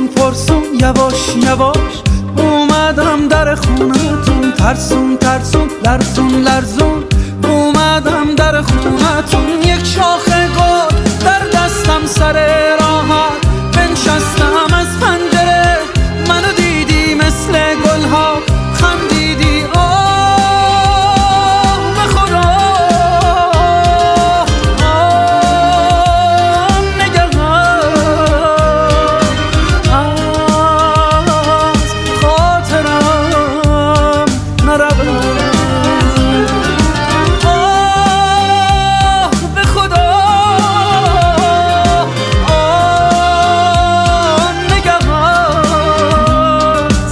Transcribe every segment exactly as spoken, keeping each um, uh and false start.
پرسون پرسون یواش یواش اومدم در خونتون، ترسون ترسون لرزون لرزون اومدم در خونتون. یک شاخه گل در دستم سر راحت بنشستم از پنجره، منو دیدی مثل گلها خندیدی. آه به خدا آه نگهان از خاطرم نرود. آه به خدا آه نگهانت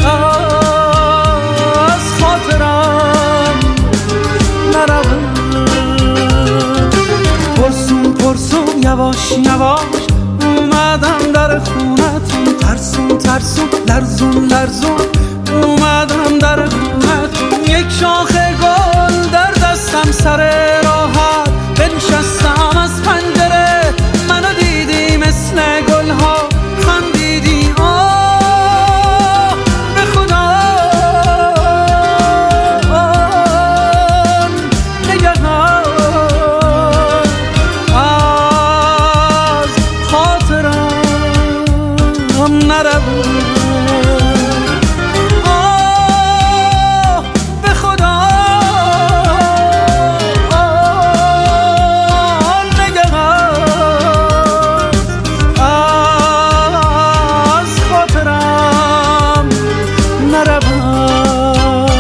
از خاطرم نرود. پرسون پرسون یواش یواش اومدم در خونتون، ترسون ترسون لرزون لرزون اومدم در خونتون. یک شاخه گل در دستم سر راحت بنشستم از پنجره، منو دیدی مثل گلها خندیدی. آه به خدا آه نگهان از خاطرم نرود. آه به خدا آه نگهان از خاطرم نرود.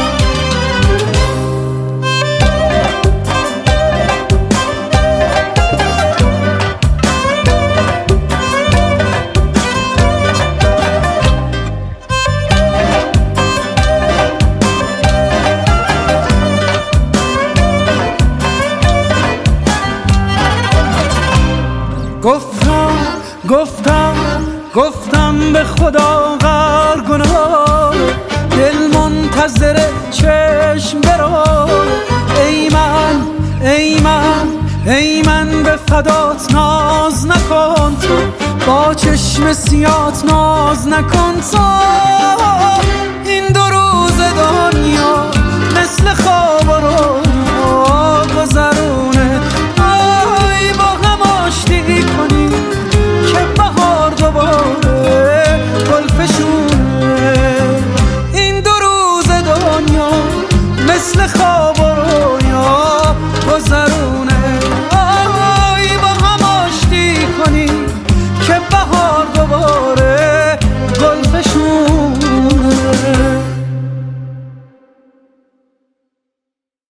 گفتم گفتم گفتم به خدا غر گناه، دل منتظر چشم برو. ای من ای من ای من به فدات ناز نکن تو، با چشم سیات ناز نکن تو. این دو روز دنیا مثل خواب